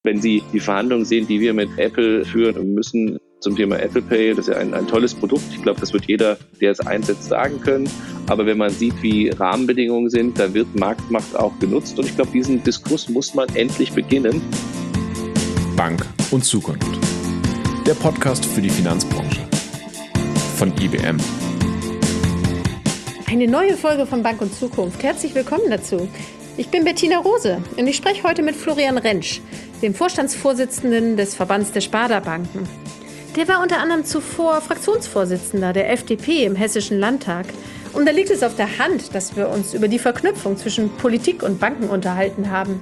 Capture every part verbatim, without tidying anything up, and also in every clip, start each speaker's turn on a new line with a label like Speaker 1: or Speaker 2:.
Speaker 1: Wenn Sie die Verhandlungen sehen, die wir mit Apple führen müssen zum Thema Apple Pay, das ist ja ein, ein tolles Produkt. Ich glaube, das wird jeder, der es einsetzt, sagen können. Aber wenn man sieht, wie Rahmenbedingungen sind, da wird Marktmacht auch genutzt. Und ich glaube, diesen Diskurs muss man endlich beginnen.
Speaker 2: Bank und Zukunft. Der Podcast für die Finanzbranche. Von I B M.
Speaker 3: Eine neue Folge von Bank und Zukunft. Herzlich willkommen dazu. Ich bin Bettina Rose und ich spreche heute mit Florian Rentsch, dem Vorstandsvorsitzenden des Verbands der Sparda-Banken. Der war unter anderem zuvor Fraktionsvorsitzender der F D P im Hessischen Landtag. Und da liegt es auf der Hand, dass wir uns über die Verknüpfung zwischen Politik und Banken unterhalten haben.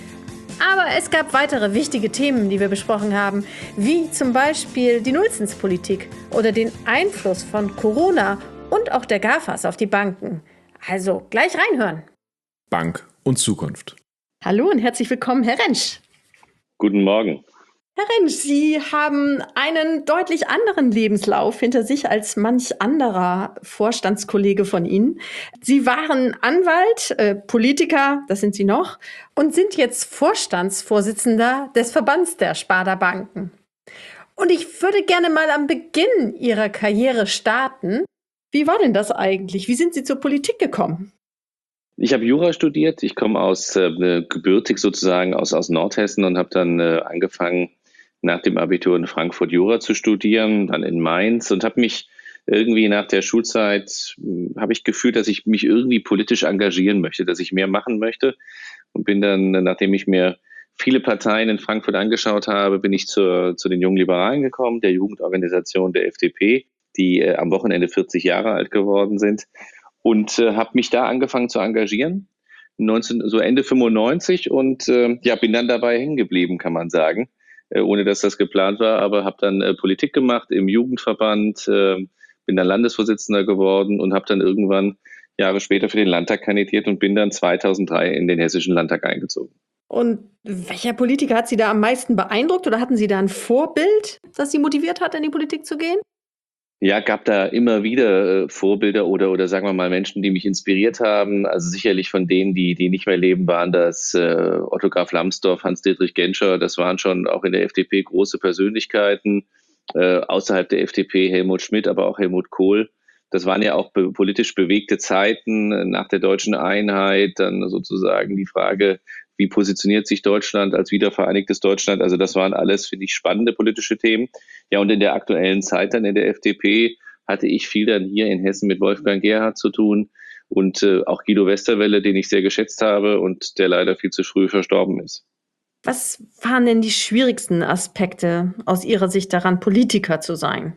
Speaker 3: Aber es gab weitere wichtige Themen, die wir besprochen haben, wie zum Beispiel die Nullzinspolitik oder den Einfluss von Corona und auch der GAFAs auf die Banken. Also gleich reinhören.
Speaker 2: Bank und Zukunft.
Speaker 3: Hallo und herzlich willkommen, Herr Rentsch.
Speaker 1: Guten Morgen.
Speaker 3: Herr Rentsch, Sie haben einen deutlich anderen Lebenslauf hinter sich als manch anderer Vorstandskollege von Ihnen. Sie waren Anwalt, äh, Politiker, das sind Sie noch, und sind jetzt Vorstandsvorsitzender des Verbands der Sparda-Banken. Und ich würde gerne mal am Beginn Ihrer Karriere starten. Wie war denn das eigentlich? Wie sind Sie zur Politik gekommen?
Speaker 1: Ich habe Jura studiert. Ich komme aus äh, gebürtig sozusagen aus, aus Nordhessen und habe dann äh, angefangen, nach dem Abitur in Frankfurt Jura zu studieren, dann in Mainz und habe mich irgendwie nach der Schulzeit, äh, habe ich gefühlt, dass ich mich irgendwie politisch engagieren möchte, dass ich mehr machen möchte und bin dann, nachdem ich mir viele Parteien in Frankfurt angeschaut habe, bin ich zur, zu den Jungen Liberalen gekommen, der Jugendorganisation der F D P, die äh, am Wochenende vierzig Jahre alt geworden sind. Und äh, habe mich da angefangen zu engagieren, neunzehn, so Ende fünfundneunzig und äh, ja, bin dann dabei hängen geblieben, kann man sagen, äh, ohne dass das geplant war, aber habe dann äh, Politik gemacht im Jugendverband, äh, bin dann Landesvorsitzender geworden und habe dann irgendwann Jahre später für den Landtag kandidiert und bin dann zweitausenddrei in den Hessischen Landtag eingezogen.
Speaker 3: Und welcher Politiker hat Sie da am meisten beeindruckt oder hatten Sie da ein Vorbild, das Sie motiviert hat, in die Politik zu gehen?
Speaker 1: Ja, gab da immer wieder äh, Vorbilder oder oder sagen wir mal Menschen, die mich inspiriert haben. Also sicherlich von denen, die die nicht mehr leben, waren das äh, Otto Graf Lambsdorff, Hans-Dietrich Genscher. Das waren schon auch in der F D P große Persönlichkeiten. Äh, außerhalb der F D P Helmut Schmidt, aber auch Helmut Kohl. Das waren ja auch be- politisch bewegte Zeiten äh, nach der deutschen Einheit. Dann sozusagen die Frage, wie positioniert sich Deutschland als wiedervereinigtes Deutschland? Also das waren alles, finde ich, spannende politische Themen. Ja, und in der aktuellen Zeit dann in der F D P hatte ich viel dann hier in Hessen mit Wolfgang Gerhardt zu tun und äh, auch Guido Westerwelle, den ich sehr geschätzt habe und der leider viel zu früh verstorben ist.
Speaker 3: Was waren denn die schwierigsten Aspekte aus Ihrer Sicht daran, Politiker zu sein?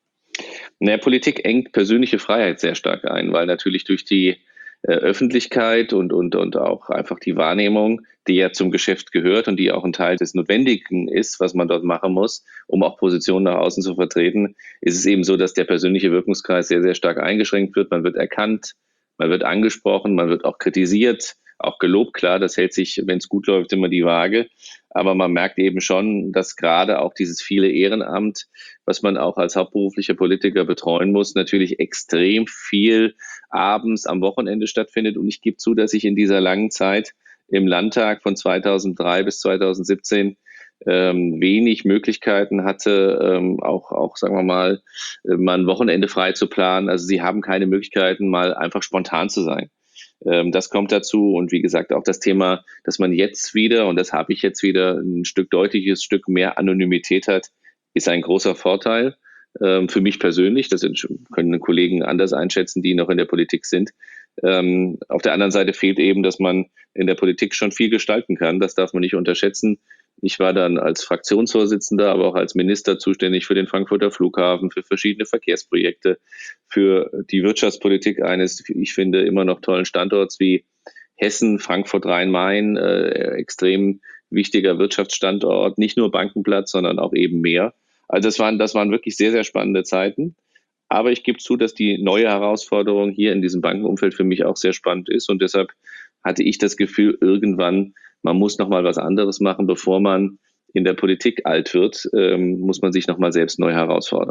Speaker 1: Naja, Politik engt persönliche Freiheit sehr stark ein, weil natürlich durch die äh, Öffentlichkeit und, und, und auch einfach die Wahrnehmung, die ja zum Geschäft gehört und die auch ein Teil des Notwendigen ist, was man dort machen muss, um auch Positionen nach außen zu vertreten, ist es eben so, dass der persönliche Wirkungskreis sehr, sehr stark eingeschränkt wird. Man wird erkannt, man wird angesprochen, man wird auch kritisiert, auch gelobt. Klar, das hält sich, wenn es gut läuft, immer die Waage. Aber man merkt eben schon, dass gerade auch dieses viele Ehrenamt, was man auch als hauptberuflicher Politiker betreuen muss, natürlich extrem viel abends am Wochenende stattfindet. Und ich gebe zu, dass ich in dieser langen Zeit im Landtag von zweitausenddrei bis zweitausendsiebzehn ähm, wenig Möglichkeiten hatte, ähm, auch, auch, sagen wir mal, äh, mal ein Wochenende frei zu planen. Also sie haben keine Möglichkeiten, mal einfach spontan zu sein. Ähm, das kommt dazu. Und wie gesagt, auch das Thema, dass man jetzt wieder, und das habe ich jetzt wieder, ein Stück deutliches Stück mehr Anonymität hat, ist ein großer Vorteil. Ähm, für mich persönlich, das können Kollegen anders einschätzen, die noch in der Politik sind. Ähm, auf der anderen Seite fehlt eben, dass man in der Politik schon viel gestalten kann. Das darf man nicht unterschätzen. Ich war dann als Fraktionsvorsitzender, aber auch als Minister zuständig für den Frankfurter Flughafen, für verschiedene Verkehrsprojekte, für die Wirtschaftspolitik eines, ich finde, immer noch tollen Standorts wie Hessen, Frankfurt, Rhein-Main, äh, extrem wichtiger Wirtschaftsstandort, nicht nur Bankenplatz, sondern auch eben mehr. Also das waren, das waren wirklich sehr, sehr spannende Zeiten. Aber ich gebe zu, dass die neue Herausforderung hier in diesem Bankenumfeld für mich auch sehr spannend ist. Und deshalb hatte ich das Gefühl, irgendwann, man muss noch mal was anderes machen, bevor man in der Politik alt wird, ähm, muss man sich noch mal selbst neu herausfordern.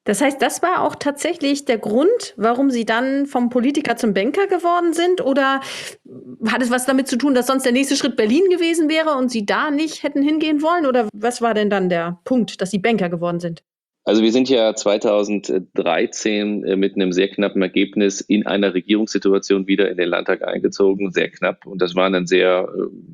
Speaker 3: Das heißt, das war auch tatsächlich der Grund, warum Sie dann vom Politiker zum Banker geworden sind? Oder hat es was damit zu tun, dass sonst der nächste Schritt Berlin gewesen wäre und Sie da nicht hätten hingehen wollen? Oder was war denn dann der Punkt, dass Sie Banker geworden sind?
Speaker 1: Also wir sind ja zweitausenddreizehn mit einem sehr knappen Ergebnis in einer Regierungssituation wieder in den Landtag eingezogen, sehr knapp. Und das war ein sehr,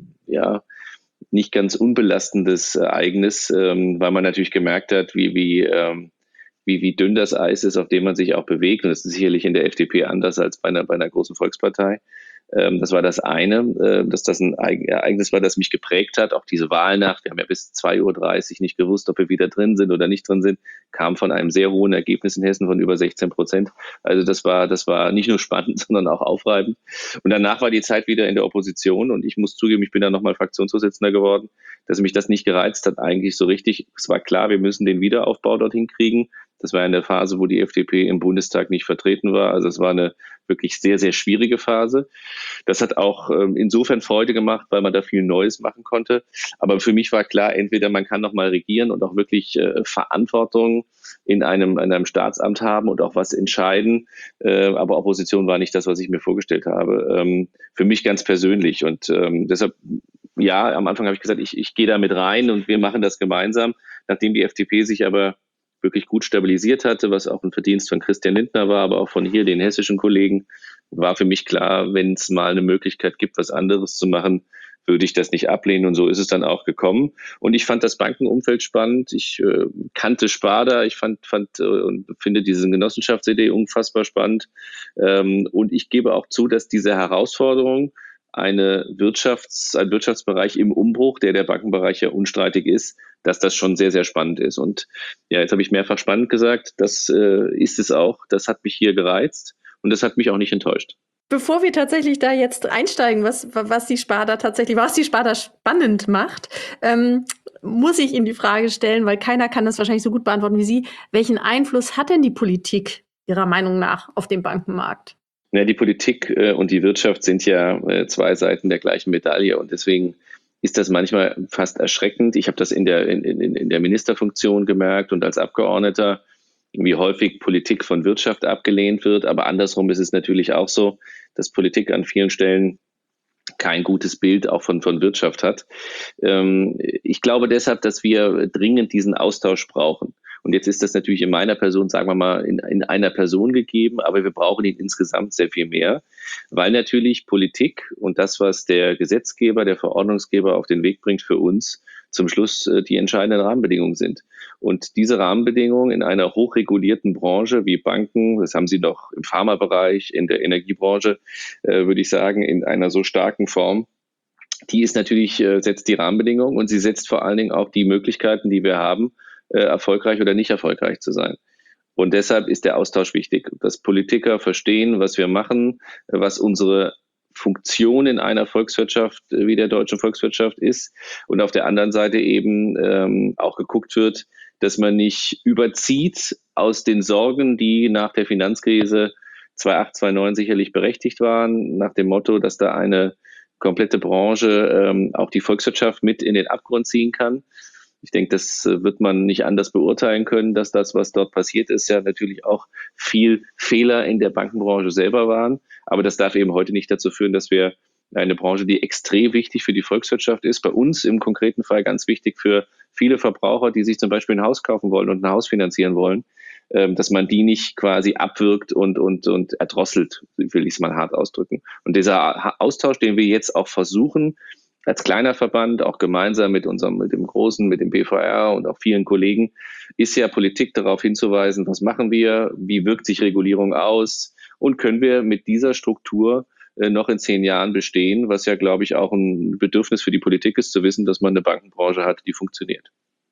Speaker 1: ja, nicht ganz unbelastendes Ereignis, weil man natürlich gemerkt hat, wie, wie, wie, wie dünn das Eis ist, auf dem man sich auch bewegt. Und das ist sicherlich in der F D P anders als bei einer, bei einer großen Volkspartei. Das war das eine, dass das ein Ereignis war, das mich geprägt hat. Auch diese Wahlnacht, wir haben ja bis zwei Uhr dreißig nicht gewusst, ob wir wieder drin sind oder nicht drin sind, kam von einem sehr hohen Ergebnis in Hessen von über sechzehn Prozent. Also das war, das war nicht nur spannend, sondern auch aufreibend. Und danach war die Zeit wieder in der Opposition und ich muss zugeben, ich bin dann nochmal Fraktionsvorsitzender geworden, dass mich das nicht gereizt hat eigentlich so richtig. Es war klar, wir müssen den Wiederaufbau dorthin kriegen. Das war in der Phase, wo die F D P im Bundestag nicht vertreten war. Also es war eine wirklich sehr, sehr schwierige Phase. Das hat auch ähm, insofern Freude gemacht, weil man da viel Neues machen konnte. Aber für mich war klar, entweder man kann noch mal regieren und auch wirklich äh, Verantwortung in einem, in einem Staatsamt haben und auch was entscheiden. Äh, aber Opposition war nicht das, was ich mir vorgestellt habe. Ähm, für mich ganz persönlich. Und ähm, deshalb, ja, am Anfang habe ich gesagt, ich, ich gehe da mit rein und wir machen das gemeinsam. Nachdem die F D P sich aber wirklich gut stabilisiert hatte, was auch ein Verdienst von Christian Lindner war, aber auch von hier den hessischen Kollegen, war für mich klar, wenn es mal eine Möglichkeit gibt, was anderes zu machen, würde ich das nicht ablehnen. Und so ist es dann auch gekommen. Und ich fand das Bankenumfeld spannend. Ich äh, kannte Sparda. Ich fand, fand äh, und finde diese Genossenschaftsidee unfassbar spannend. Ähm, und ich gebe auch zu, dass diese Herausforderung, eine Wirtschafts-, ein Wirtschaftsbereich im Umbruch, der der Bankenbereich ja unstreitig ist, dass das schon sehr, sehr spannend ist. Und ja, jetzt habe ich mehrfach spannend gesagt, das äh, ist es auch. Das hat mich hier gereizt und das hat mich auch nicht enttäuscht.
Speaker 3: Bevor wir tatsächlich da jetzt einsteigen, was, was die Sparda tatsächlich, was die Sparda spannend macht, ähm, muss ich Ihnen die Frage stellen, weil keiner kann das wahrscheinlich so gut beantworten wie Sie. Welchen Einfluss hat denn die Politik Ihrer Meinung nach auf den Bankenmarkt?
Speaker 1: Ja, die Politik äh, und die Wirtschaft sind ja äh, zwei Seiten der gleichen Medaille und deswegen ist das manchmal fast erschreckend. Ich habe das in der, in, in, in der Ministerfunktion gemerkt und als Abgeordneter, wie häufig Politik von Wirtschaft abgelehnt wird. Aber andersrum ist es natürlich auch so, dass Politik an vielen Stellen kein gutes Bild auch von, von Wirtschaft hat. Ähm, ich glaube deshalb, dass wir dringend diesen Austausch brauchen. Und jetzt ist das natürlich in meiner Person, sagen wir mal, in, in einer Person gegeben, aber wir brauchen ihn insgesamt sehr viel mehr, weil natürlich Politik und das, was der Gesetzgeber, der Verordnungsgeber auf den Weg bringt für uns, zum Schluss äh, die entscheidenden Rahmenbedingungen sind. Und diese Rahmenbedingungen in einer hochregulierten Branche wie Banken, das haben Sie noch im Pharmabereich, in der Energiebranche, äh, würde ich sagen, in einer so starken Form, die ist natürlich, äh, setzt die Rahmenbedingungen und sie setzt vor allen Dingen auch die Möglichkeiten, die wir haben, äh, erfolgreich oder nicht erfolgreich zu sein. Und deshalb ist der Austausch wichtig, dass Politiker verstehen, was wir machen, was unsere Funktion in einer Volkswirtschaft wie der deutschen Volkswirtschaft ist und auf der anderen Seite eben ähm, auch geguckt wird, dass man nicht überzieht aus den Sorgen, die nach der Finanzkrise zweitausendacht, zweitausendneun sicherlich berechtigt waren, nach dem Motto, dass da eine komplette Branche ähm, auch die Volkswirtschaft mit in den Abgrund ziehen kann. Ich denke, das wird man nicht anders beurteilen können, dass das, was dort passiert ist, ja natürlich auch viel Fehler in der Bankenbranche selber waren. Aber das darf eben heute nicht dazu führen, dass wir eine Branche, die extrem wichtig für die Volkswirtschaft ist, bei uns im konkreten Fall ganz wichtig für viele Verbraucher, die sich zum Beispiel ein Haus kaufen wollen und ein Haus finanzieren wollen, dass man die nicht quasi abwirkt und, und, und erdrosselt, will ich es mal hart ausdrücken. Und dieser Austausch, den wir jetzt auch versuchen, als kleiner Verband, auch gemeinsam mit unserem, mit dem Großen, mit dem B V R und auch vielen Kollegen, ist ja Politik darauf hinzuweisen, was machen wir, wie wirkt sich Regulierung aus und können wir mit dieser Struktur äh, noch in zehn Jahren bestehen, was ja, glaube ich, auch ein Bedürfnis für die Politik ist, zu wissen, dass man eine Bankenbranche hat, die funktioniert.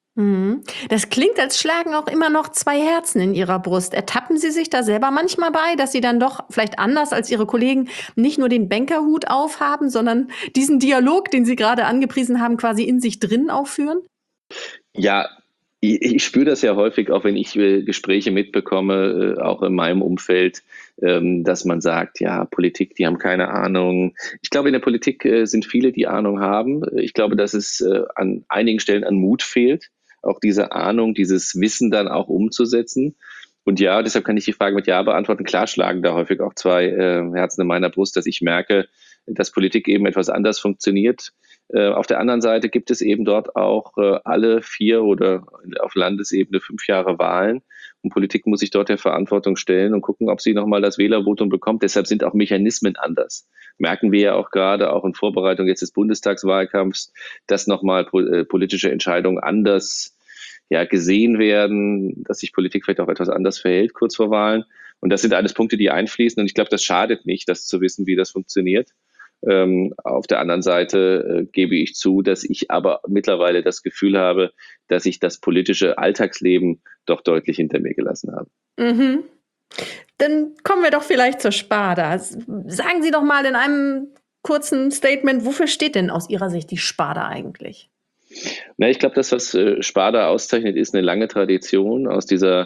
Speaker 3: Das klingt, als schlagen auch immer noch zwei Herzen in Ihrer Brust. Ertappen Sie sich da selber manchmal bei, dass Sie dann doch vielleicht anders als Ihre Kollegen nicht nur den Bankerhut aufhaben, sondern diesen Dialog, den Sie gerade angepriesen haben, quasi in sich drin aufführen?
Speaker 1: Ja, ich, ich spüre das ja häufig, auch wenn ich äh, Gespräche mitbekomme, äh, auch in meinem Umfeld, ähm, dass man sagt, ja, Politik, die haben keine Ahnung. Ich glaube, in der Politik äh, sind viele, die Ahnung haben. Ich glaube, dass es äh, an einigen Stellen an Mut fehlt, auch diese Ahnung, dieses Wissen dann auch umzusetzen. Und ja, deshalb kann ich die Frage mit Ja beantworten. Klar schlagen da häufig auch zwei äh, Herzen in meiner Brust, dass ich merke, dass Politik eben etwas anders funktioniert. Äh, auf der anderen Seite gibt es eben dort auch äh, alle vier oder auf Landesebene fünf Jahre Wahlen. Und Politik muss sich dort der Verantwortung stellen und gucken, ob sie nochmal das Wählervotum bekommt. Deshalb sind auch Mechanismen anders. Merken wir ja auch gerade, auch in Vorbereitung jetzt des Bundestagswahlkampfs, dass nochmal äh, politische Entscheidungen anders ja, gesehen werden, dass sich Politik vielleicht auch etwas anders verhält kurz vor Wahlen. Und das sind alles Punkte, die einfließen. Und ich glaube, das schadet nicht, das zu wissen, wie das funktioniert. Ähm, auf der anderen Seite äh, gebe ich zu, dass ich aber mittlerweile das Gefühl habe, dass ich das politische Alltagsleben doch deutlich hinter mir gelassen habe.
Speaker 3: Mhm. Dann kommen wir doch vielleicht zur Sparda. Sagen Sie doch mal in einem kurzen Statement, wofür steht denn aus Ihrer Sicht die Sparda eigentlich?
Speaker 1: Na, ich glaube, das, was äh, Sparda auszeichnet, ist eine lange Tradition aus dieser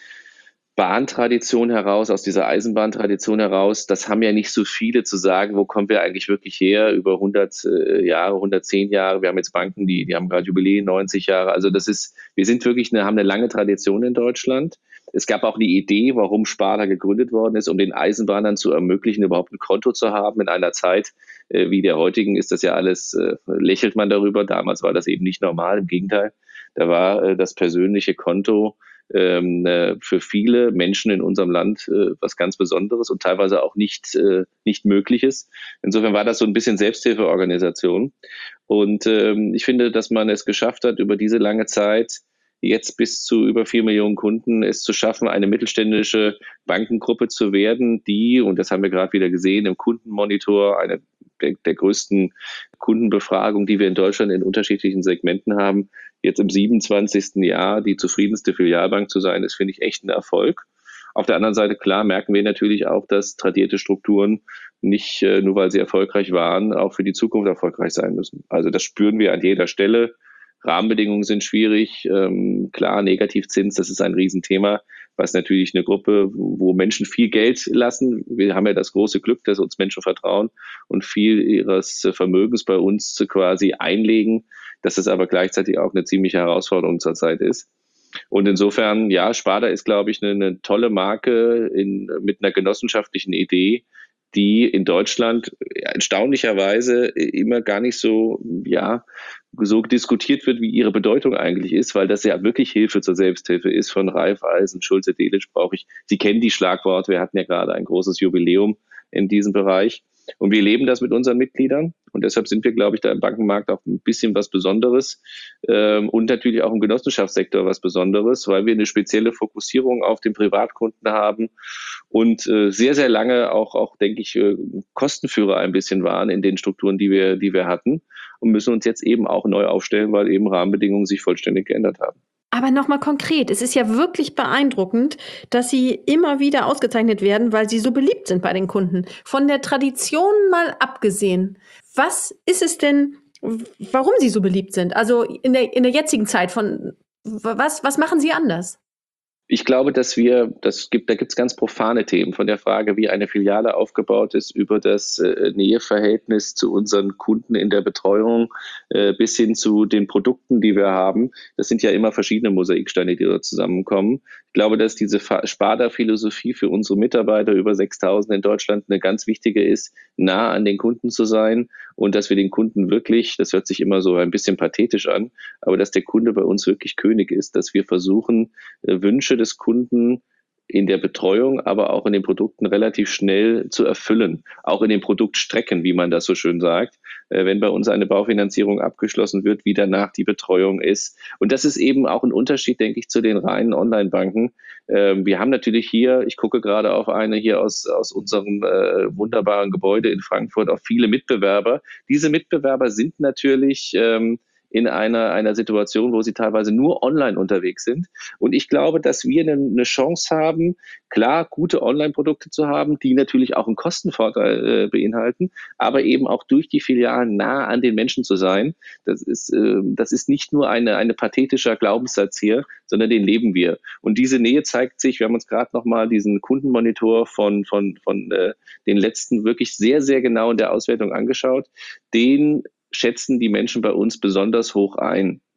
Speaker 1: Bahntradition heraus, aus dieser Eisenbahntradition heraus. Das haben ja nicht so viele zu sagen, wo kommen wir eigentlich wirklich her, über hundert äh, Jahre, hundertzehn Jahre. Wir haben jetzt Banken, die, die haben gerade Jubiläen, neunzig Jahre. Also das ist, wir sind wirklich eine, haben eine lange Tradition in Deutschland. Es gab auch eine Idee, warum Sparda gegründet worden ist, um den Eisenbahnern zu ermöglichen, überhaupt ein Konto zu haben. In einer Zeit äh, wie der heutigen ist das ja alles, äh, lächelt man darüber. Damals war das eben nicht normal, im Gegenteil. Da war äh, das persönliche Konto ähm, äh, für viele Menschen in unserem Land äh, was ganz Besonderes und teilweise auch nicht, äh, nicht Mögliches. Insofern war das so ein bisschen Selbsthilfeorganisation. Und ähm, ich finde, dass man es geschafft hat, über diese lange Zeit jetzt bis zu über vier Millionen Kunden es zu schaffen, eine mittelständische Bankengruppe zu werden, die, und das haben wir gerade wieder gesehen, im Kundenmonitor, eine der, der größten Kundenbefragung, die wir in Deutschland in unterschiedlichen Segmenten haben, jetzt im siebenundzwanzigsten Jahr die zufriedenste Filialbank zu sein, ist, finde ich, echt ein Erfolg. Auf der anderen Seite, klar, merken wir natürlich auch, dass tradierte Strukturen nicht, äh, nur weil sie erfolgreich waren, auch für die Zukunft erfolgreich sein müssen. Also das spüren wir an jeder Stelle. Rahmenbedingungen sind schwierig. Ähm, klar, Negativzins, das ist ein Riesenthema, was natürlich eine Gruppe, wo Menschen viel Geld lassen. Wir haben ja das große Glück, dass uns Menschen vertrauen und viel ihres Vermögens bei uns quasi einlegen, dass es aber gleichzeitig auch eine ziemliche Herausforderung zurzeit ist. Und insofern, ja, Sparda ist, glaube ich, eine, eine tolle Marke in, mit einer genossenschaftlichen Idee, die in Deutschland erstaunlicherweise immer gar nicht so, ja, so diskutiert wird, wie ihre Bedeutung eigentlich ist, weil das ja wirklich Hilfe zur Selbsthilfe ist von Raiffeisen, Schulze, Delitzsch brauche ich. Sie kennen die Schlagworte, wir hatten ja gerade ein großes Jubiläum in diesem Bereich. Und wir leben das mit unseren Mitgliedern. Und deshalb sind wir, glaube ich, da im Bankenmarkt auch ein bisschen was Besonderes ähm, und natürlich auch im Genossenschaftssektor was Besonderes, weil wir eine spezielle Fokussierung auf den Privatkunden haben und äh, sehr, sehr lange auch, auch denke ich, äh, Kostenführer ein bisschen waren in den Strukturen, die wir, die wir hatten und müssen uns jetzt eben auch neu aufstellen, weil eben Rahmenbedingungen sich vollständig geändert haben.
Speaker 3: Aber nochmal konkret, es ist ja wirklich beeindruckend, dass Sie immer wieder ausgezeichnet werden, weil Sie so beliebt sind bei den Kunden. Von der Tradition mal abgesehen, was ist es denn, warum Sie so beliebt sind? Also in der, in der jetzigen Zeit, von was, was machen Sie anders?
Speaker 1: Ich glaube, dass wir, das gibt, da gibt es ganz profane Themen, von der Frage, wie eine Filiale aufgebaut ist, über das äh, Näheverhältnis zu unseren Kunden in der Betreuung äh, bis hin zu den Produkten, die wir haben. Das sind ja immer verschiedene Mosaiksteine, die dort zusammenkommen. Ich glaube, dass diese Sparda-Philosophie für unsere Mitarbeiter, über sechstausend in Deutschland, eine ganz wichtige ist, nah an den Kunden zu sein und dass wir den Kunden wirklich, das hört sich immer so ein bisschen pathetisch an, aber dass der Kunde bei uns wirklich König ist, dass wir versuchen, äh, Wünsche des Kunden in der Betreuung, aber auch in den Produkten relativ schnell zu erfüllen. Auch in den Produktstrecken, wie man das so schön sagt. Äh, wenn bei uns eine Baufinanzierung abgeschlossen wird, wie danach die Betreuung ist. Und das ist eben auch ein Unterschied, denke ich, zu den reinen Online-Banken. Äh, wir haben natürlich hier, ich gucke gerade auf eine hier aus, aus unserem äh, wunderbaren Gebäude in Frankfurt, auch viele Mitbewerber. Diese Mitbewerber sind natürlich ähm, in einer, einer Situation, wo sie teilweise nur online unterwegs sind. Und ich glaube, dass wir eine, eine Chance haben, klar, gute Online-Produkte zu haben, die natürlich auch einen Kostenvorteil äh, beinhalten, aber eben auch durch die Filialen nah an den Menschen zu sein. Das ist, äh, das ist nicht nur eine, eine pathetischer Glaubenssatz hier, sondern den leben wir. Und diese Nähe zeigt sich, wir haben uns gerade nochmal diesen Kundenmonitor von, von, von äh, den letzten wirklich sehr, sehr genau in der Auswertung angeschaut. Den schätzen die Menschen bei uns besonders hoch ein.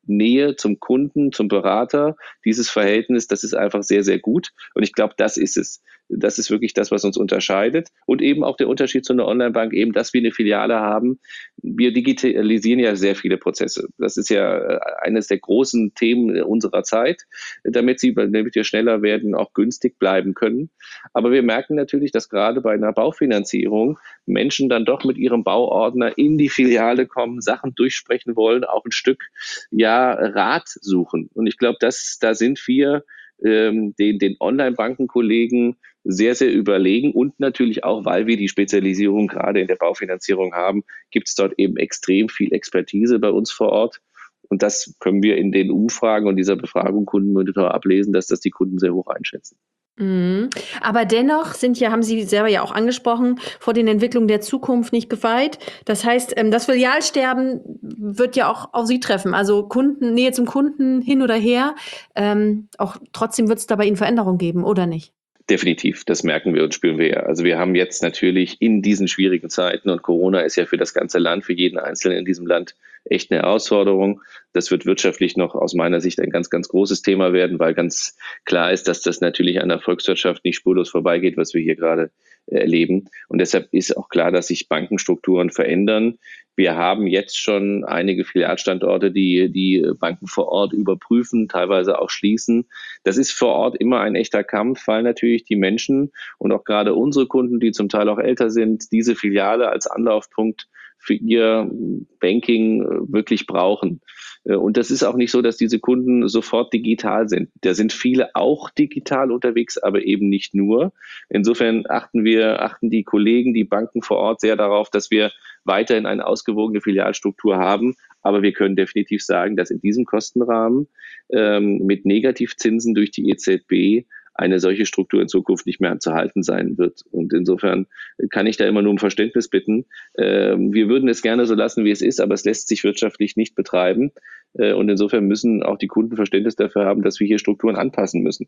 Speaker 1: Nähe zum Kunden, zum Berater, dieses Verhältnis, das ist einfach sehr, sehr gut. Und ich glaube, das ist es. Das ist wirklich das, was uns unterscheidet. Und eben auch der Unterschied zu einer Online-Bank, eben, dass wir eine Filiale haben. Wir digitalisieren ja sehr viele Prozesse. Das ist ja eines der großen Themen unserer Zeit, damit sie, damit wir schneller werden, auch günstig bleiben können. Aber wir merken natürlich, dass gerade bei einer Baufinanzierung Menschen dann doch mit ihrem Bauordner in die Filiale kommen, Sachen durchsprechen wollen, auch ein Stück, ja, Rat suchen. Und ich glaube, dass da sind wir ähm, den, den Online-Bankenkollegen sehr, sehr überlegen und natürlich auch, weil wir die Spezialisierung gerade in der Baufinanzierung haben, gibt es dort eben extrem viel Expertise bei uns vor Ort. Und das können wir in den Umfragen und dieser Befragung Kundenmonitor ablesen, dass das die Kunden sehr hoch einschätzen.
Speaker 3: Mhm. Aber dennoch sind ja, haben Sie selber ja auch angesprochen, vor den Entwicklungen der Zukunft nicht gefeit. Das heißt, das Filialsterben wird ja auch auf Sie treffen. Also Kunden, Nähe zum Kunden hin oder her. Ähm, auch trotzdem wird es da bei Ihnen Veränderungen geben, oder nicht?
Speaker 1: Definitiv, das merken wir und spüren wir ja. Also wir haben jetzt natürlich in diesen schwierigen Zeiten, und Corona ist ja für das ganze Land, für jeden Einzelnen in diesem Land echt eine Herausforderung. Das wird wirtschaftlich noch aus meiner Sicht ein ganz, ganz großes Thema werden, weil ganz klar ist, dass das natürlich an der Volkswirtschaft nicht spurlos vorbeigeht, was wir hier gerade erleben. Und deshalb ist auch klar, dass sich Bankenstrukturen verändern. Wir haben jetzt schon einige Filialstandorte, die die Banken vor Ort überprüfen, teilweise auch schließen. Das ist vor Ort immer ein echter Kampf, weil natürlich die Menschen und auch gerade unsere Kunden, die zum Teil auch älter sind, diese Filiale als Anlaufpunkt für ihr Banking wirklich brauchen. Und das ist auch nicht so, dass diese Kunden sofort digital sind. Da sind viele auch digital unterwegs, aber eben nicht nur. Insofern achten wir, achten die Kollegen, die Banken vor Ort sehr darauf, dass wir weiterhin eine ausgewogene Filialstruktur haben. Aber wir können definitiv sagen, dass in diesem Kostenrahmen ähm, mit Negativzinsen durch die E Z B eine solche Struktur in Zukunft nicht mehr zu halten sein wird. Und insofern kann ich da immer nur um Verständnis bitten. Ähm, wir würden es gerne so lassen, wie es ist, aber es lässt sich wirtschaftlich nicht betreiben. Äh, und insofern müssen auch die Kunden Verständnis dafür haben, dass wir hier Strukturen anpassen müssen.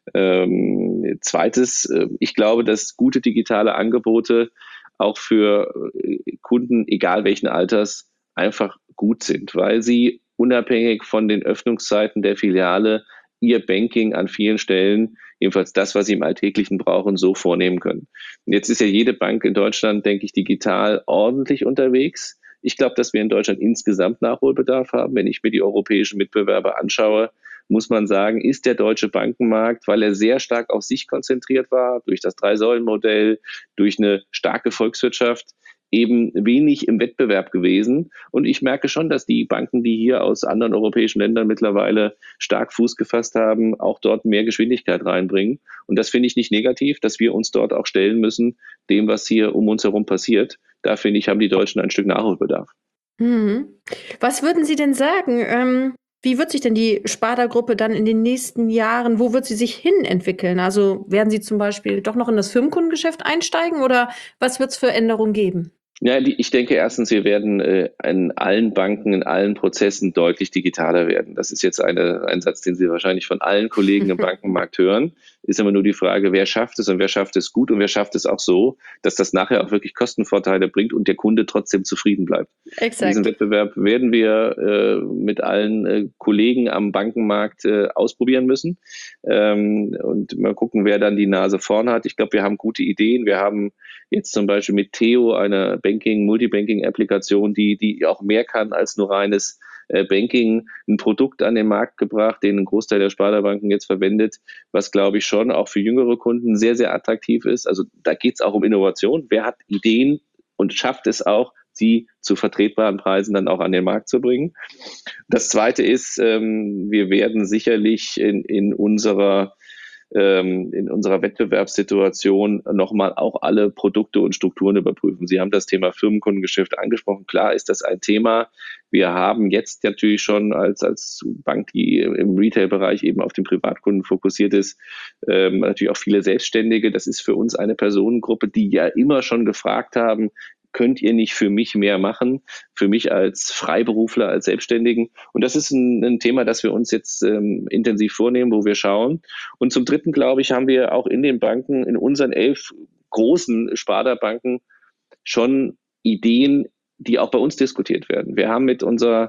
Speaker 1: Ähm, zweites, äh, ich glaube, dass gute digitale Angebote auch für Kunden, egal welchen Alters, einfach gut sind, weil sie unabhängig von den Öffnungszeiten der Filiale ihr Banking an vielen Stellen, jedenfalls das, was sie im Alltäglichen brauchen, so vornehmen können. Und jetzt ist ja jede Bank in Deutschland, denke ich, digital ordentlich unterwegs. Ich glaube, dass wir in Deutschland insgesamt Nachholbedarf haben. Wenn ich mir die europäischen Mitbewerber anschaue, muss man sagen, ist der deutsche Bankenmarkt, weil er sehr stark auf sich konzentriert war, durch das Drei-Säulen-Modell, durch eine starke Volkswirtschaft, eben wenig im Wettbewerb gewesen. Und ich merke schon, dass die Banken, die hier aus anderen europäischen Ländern mittlerweile stark Fuß gefasst haben, auch dort mehr Geschwindigkeit reinbringen. Und das finde ich nicht negativ, dass wir uns dort auch stellen müssen, dem, was hier um uns herum passiert. Da finde ich, haben die Deutschen ein Stück Nachholbedarf.
Speaker 3: Mhm. Was würden Sie denn sagen? Ähm, wie wird sich denn die Sparda-Gruppe dann in den nächsten Jahren, wo wird sie sich hin entwickeln? Also werden Sie zum Beispiel doch noch in das Firmenkundengeschäft einsteigen oder was wird es für Änderungen geben?
Speaker 1: Ja, die, ich denke erstens, wir werden äh, in allen Banken, in allen Prozessen deutlich digitaler werden. Das ist jetzt eine, ein Satz, den Sie wahrscheinlich von allen Kollegen im Bankenmarkt hören. Ist immer nur die Frage, wer schafft es und wer schafft es gut und wer schafft es auch so, dass das nachher auch wirklich Kostenvorteile bringt und der Kunde trotzdem zufrieden bleibt.
Speaker 3: Exakt.
Speaker 1: Diesen Wettbewerb werden wir äh, mit allen äh, Kollegen am Bankenmarkt äh, ausprobieren müssen ähm, und mal gucken, wer dann die Nase vorn hat. Ich glaube, wir haben gute Ideen. Wir haben jetzt zum Beispiel mit Theo eine Banking, Multibanking-Applikation, die, die auch mehr kann als nur reines äh, Banking, ein Produkt an den Markt gebracht, den ein Großteil der Sparda-Banken jetzt verwendet, was, glaube ich, schon auch für jüngere Kunden sehr, sehr attraktiv ist. Also da geht es auch um Innovation. Wer hat Ideen und schafft es auch, sie zu vertretbaren Preisen dann auch an den Markt zu bringen? Das Zweite ist, ähm, wir werden sicherlich in, in unserer in unserer Wettbewerbssituation nochmal auch alle Produkte und Strukturen überprüfen. Sie haben das Thema Firmenkundengeschäft angesprochen. Klar ist das ein Thema. Wir haben jetzt natürlich schon als, als Bank, die im Retail-Bereich eben auf den Privatkunden fokussiert ist, ähm, natürlich auch viele Selbstständige. Das ist für uns eine Personengruppe, die ja immer schon gefragt haben, könnt ihr nicht für mich mehr machen, für mich als Freiberufler, als Selbstständigen? Und das ist ein, ein Thema, das wir uns jetzt ähm, intensiv vornehmen, wo wir schauen. Und zum Dritten, glaube ich, haben wir auch in den Banken, in unseren elf großen Sparda-Banken schon Ideen, die auch bei uns diskutiert werden. Wir haben mit unserer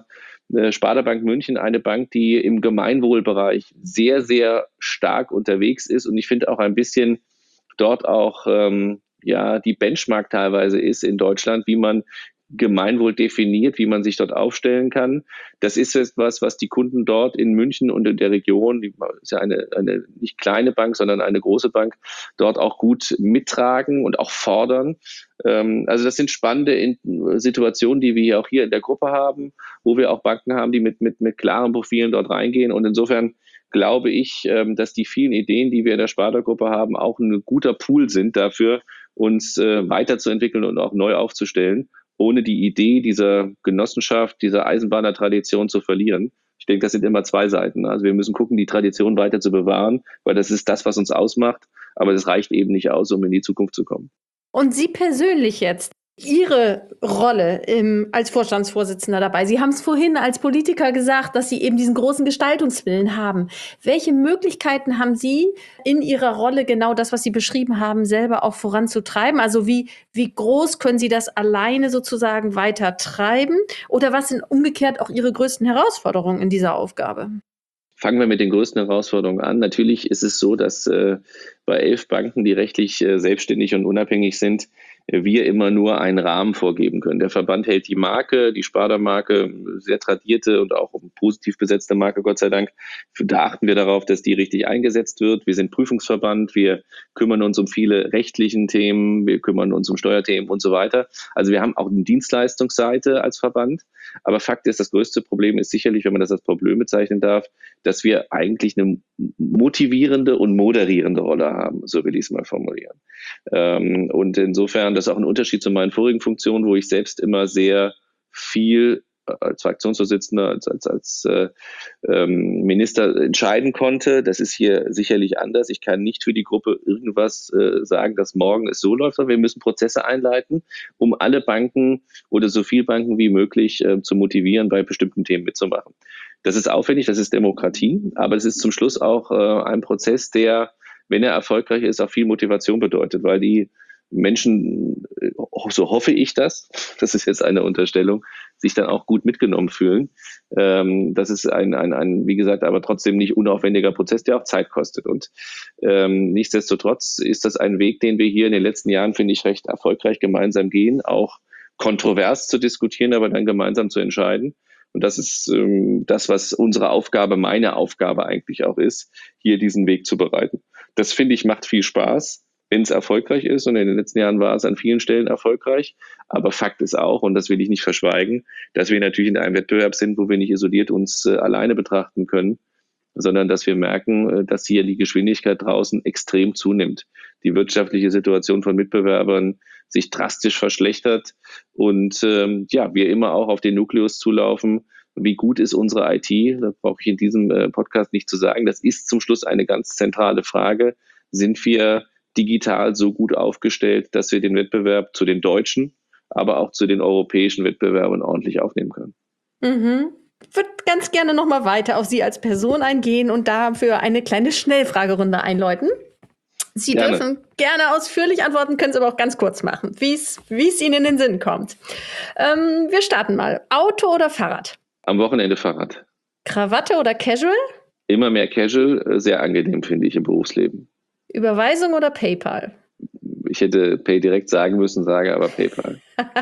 Speaker 1: äh, Sparda-Bank München eine Bank, die im Gemeinwohlbereich sehr, sehr stark unterwegs ist und ich finde auch ein bisschen dort auch ähm, ja die Benchmark teilweise ist in Deutschland, wie man Gemeinwohl definiert, wie man sich dort aufstellen kann. Das ist etwas, was die Kunden dort in München und in der Region, die ist ja eine, eine nicht kleine Bank, sondern eine große Bank, dort auch gut mittragen und auch fordern. Ähm, also das sind spannende Situationen, die wir hier auch hier in der Gruppe haben, wo wir auch Banken haben, die mit, mit, mit klaren Profilen dort reingehen. Und insofern glaube ich, ähm, dass die vielen Ideen, die wir in der Sparda-Gruppe haben, auch ein guter Pool sind dafür, uns äh, weiterzuentwickeln und auch neu aufzustellen, ohne die Idee dieser Genossenschaft, dieser Eisenbahner-Tradition zu verlieren. Ich denke, das sind immer zwei Seiten. Also wir müssen gucken, die Tradition weiter zu bewahren, weil das ist das, was uns ausmacht. Aber das reicht eben nicht aus, um in die Zukunft zu kommen.
Speaker 3: Und Sie persönlich jetzt, Ihre Rolle im, als Vorstandsvorsitzender dabei. Sie haben es vorhin als Politiker gesagt, dass Sie eben diesen großen Gestaltungswillen haben. Welche Möglichkeiten haben Sie in Ihrer Rolle genau das, was Sie beschrieben haben, selber auch voranzutreiben? Also wie, wie groß können Sie das alleine sozusagen weiter treiben? Oder was sind umgekehrt auch Ihre größten Herausforderungen in dieser Aufgabe?
Speaker 1: Fangen wir mit den größten Herausforderungen an. Natürlich ist es so, dass äh, bei elf Banken, die rechtlich äh, selbstständig und unabhängig sind, äh, wir immer nur einen Rahmen vorgeben können. Der Verband hält die Marke, die Sparda-Marke, sehr tradierte und auch positiv besetzte Marke, Gott sei Dank. Da achten wir darauf, dass die richtig eingesetzt wird. Wir sind Prüfungsverband, wir kümmern uns um viele rechtlichen Themen, wir kümmern uns um Steuerthemen und so weiter. Also wir haben auch eine Dienstleistungsseite als Verband. Aber Fakt ist, das größte Problem ist sicherlich, wenn man das als Problem bezeichnen darf, dass wir eigentlich eine motivierende und moderierende Rolle haben, so will ich es mal formulieren. Ähm, und insofern, das ist auch ein Unterschied zu meinen vorigen Funktionen, wo ich selbst immer sehr viel als Fraktionsvorsitzender, als, als, als äh, ähm, Minister entscheiden konnte. Das ist hier sicherlich anders. Ich kann nicht für die Gruppe irgendwas äh, sagen, dass morgen es so läuft, sondern wir müssen Prozesse einleiten, um alle Banken oder so viele Banken wie möglich äh, zu motivieren, bei bestimmten Themen mitzumachen. Das ist aufwendig, das ist Demokratie, aber es ist zum Schluss auch äh, ein Prozess, der, wenn er erfolgreich ist, auch viel Motivation bedeutet, weil die Menschen, so hoffe ich das, das ist jetzt eine Unterstellung, sich dann auch gut mitgenommen fühlen. Ähm, das ist ein, ein, ein, wie gesagt, aber trotzdem nicht unaufwendiger Prozess, der auch Zeit kostet. Und ähm, nichtsdestotrotz ist das ein Weg, den wir hier in den letzten Jahren, finde ich, recht erfolgreich gemeinsam gehen, auch kontrovers zu diskutieren, aber dann gemeinsam zu entscheiden. Und das ist ähm, das, was unsere Aufgabe, meine Aufgabe eigentlich auch ist, hier diesen Weg zu bereiten. Das, finde ich, macht viel Spaß, wenn es erfolgreich ist. Und in den letzten Jahren war es an vielen Stellen erfolgreich. Aber Fakt ist auch, und das will ich nicht verschweigen, dass wir natürlich in einem Wettbewerb sind, wo wir nicht isoliert uns äh, alleine betrachten können, sondern dass wir merken, äh, dass hier die Geschwindigkeit draußen extrem zunimmt. Die wirtschaftliche Situation von Mitbewerbern sich drastisch verschlechtert und ähm, ja, wir immer auch auf den Nukleus zulaufen. Wie gut ist unsere I T? Das brauche ich in diesem äh, Podcast nicht zu sagen. Das ist zum Schluss eine ganz zentrale Frage. Sind wir digital so gut aufgestellt, dass wir den Wettbewerb zu den deutschen, aber auch zu den europäischen Wettbewerbern ordentlich aufnehmen können?
Speaker 3: Mhm. Ich würde ganz gerne noch mal weiter auf Sie als Person eingehen und dafür eine kleine Schnellfragerunde einläuten. Sie gerne. dürfen gerne ausführlich antworten, können es aber auch ganz kurz machen, wie es Ihnen in den Sinn kommt. Ähm, wir starten mal. Auto oder Fahrrad?
Speaker 1: Am Wochenende Fahrrad.
Speaker 3: Krawatte oder Casual?
Speaker 1: Immer mehr Casual, sehr angenehm, finde ich, im Berufsleben.
Speaker 3: Überweisung oder PayPal?
Speaker 1: Ich hätte Pay direkt sagen müssen, sage aber PayPal.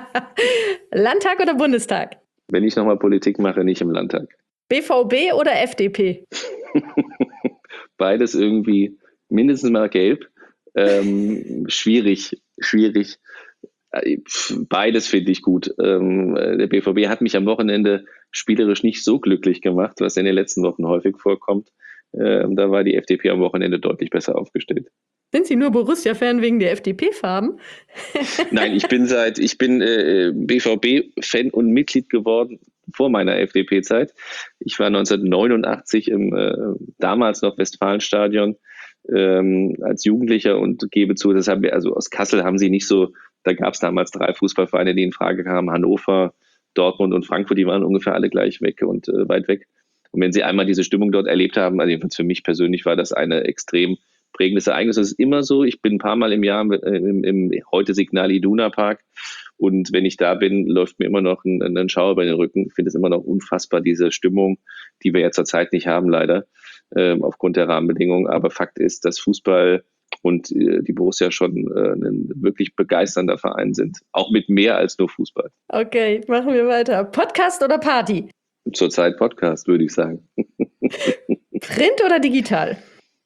Speaker 3: Landtag oder Bundestag?
Speaker 1: Wenn ich nochmal Politik mache, nicht im Landtag.
Speaker 3: B V B oder F D P?
Speaker 1: Beides irgendwie mindestens mal gelb. Ähm, schwierig, schwierig. Beides finde ich gut. Ähm, der B V B hat mich am Wochenende spielerisch nicht so glücklich gemacht, was in den letzten Wochen häufig vorkommt. Ähm, da war die F D P am Wochenende deutlich besser aufgestellt.
Speaker 3: Sind Sie nur Borussia-Fan wegen der F D P-Farben?
Speaker 1: Nein, ich bin seit ich bin äh, B V B-Fan und Mitglied geworden vor meiner F D P-Zeit. Ich war neunzehnhundertneunundachtzig im äh, damals noch Westfalenstadion ähm, als Jugendlicher und gebe zu, das haben wir, also aus Kassel haben sie nicht so, da gab es damals drei Fußballvereine, die in Frage kamen, Hannover, Dortmund und Frankfurt, die waren ungefähr alle gleich weg und äh, weit weg. Und wenn Sie einmal diese Stimmung dort erlebt haben, also jedenfalls für mich persönlich war das eine extrem prägendes Ereignis. Das ist immer so. Ich bin ein paar Mal im Jahr im, im, im heute Signal Iduna Park Und wenn ich da bin, läuft mir immer noch ein, ein Schauer über den Rücken. Ich finde es immer noch unfassbar, diese Stimmung, die wir ja zurzeit nicht haben, leider, ähm, aufgrund der Rahmenbedingungen. Aber Fakt ist, dass Fußball und äh, die Borussia schon äh, ein wirklich begeisternder Verein sind. Auch mit mehr als nur Fußball.
Speaker 3: Okay, machen wir weiter. Podcast oder Party?
Speaker 1: Zurzeit Podcast, würde ich sagen.
Speaker 3: Print oder digital?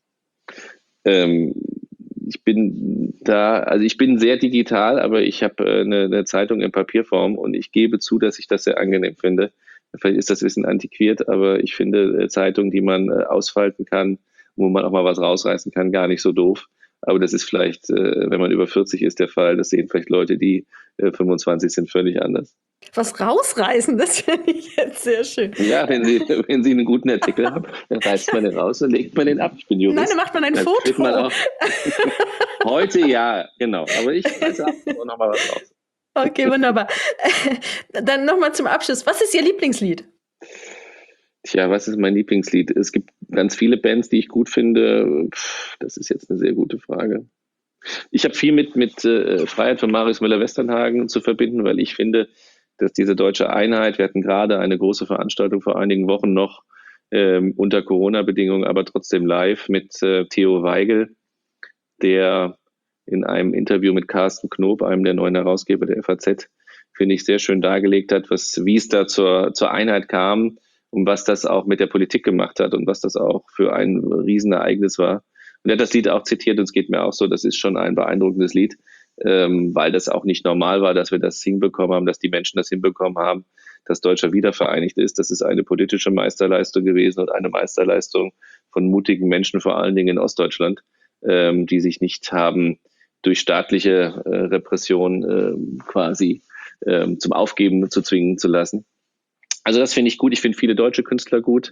Speaker 1: Ähm, ich bin da, also ich bin sehr digital, aber ich habe äh, eine, eine Zeitung in Papierform und ich gebe zu, dass ich das sehr angenehm finde. Vielleicht ist das ein bisschen antiquiert, aber ich finde äh, Zeitungen, die man äh, ausfalten kann, wo man auch mal was rausreißen kann, gar nicht so doof. Aber das ist vielleicht, äh, wenn man über vierzig ist, der Fall. Das sehen vielleicht Leute, die äh, fünfundzwanzig sind, völlig anders.
Speaker 3: Was rausreißen, das finde ich jetzt sehr schön.
Speaker 1: Ja, wenn Sie, wenn Sie einen guten Artikel haben, dann reißt man den raus und legt man den ab. Ich bin Jurist.
Speaker 3: Nein, dann macht man ein
Speaker 1: dann
Speaker 3: Foto.
Speaker 1: Man auch, heute ja, genau. Aber ich reiße ab und noch mal was raus.
Speaker 3: Okay, wunderbar. Dann nochmal zum Abschluss. Was ist Ihr Lieblingslied?
Speaker 1: Tja, was ist mein Lieblingslied? Es gibt ganz viele Bands, die ich gut finde. Pff, das ist jetzt eine sehr gute Frage. Ich habe viel mit, mit äh, Freiheit von Marius Müller-Westernhagen zu verbinden, weil ich finde, dass diese deutsche Einheit, wir hatten gerade eine große Veranstaltung vor einigen Wochen noch ähm, unter Corona-Bedingungen, aber trotzdem live mit äh, Theo Weigel, der in einem Interview mit Carsten Knob, einem der neuen Herausgeber der F A Z, finde ich, sehr schön dargelegt hat, was, wie es da zur, zur Einheit kam und was das auch mit der Politik gemacht hat und was das auch für ein Riesenereignis war. Und er hat das Lied auch zitiert und es geht mir auch so, das ist schon ein beeindruckendes Lied, ähm, weil das auch nicht normal war, dass wir das hinbekommen haben, dass die Menschen das hinbekommen haben, dass Deutschland wieder vereinigt ist. Das ist eine politische Meisterleistung gewesen und eine Meisterleistung von mutigen Menschen, vor allen Dingen in Ostdeutschland, ähm, die sich nicht haben durch staatliche äh, Repression äh, quasi äh, zum Aufgeben zu zwingen zu lassen. Also das finde ich gut. Ich finde viele deutsche Künstler gut.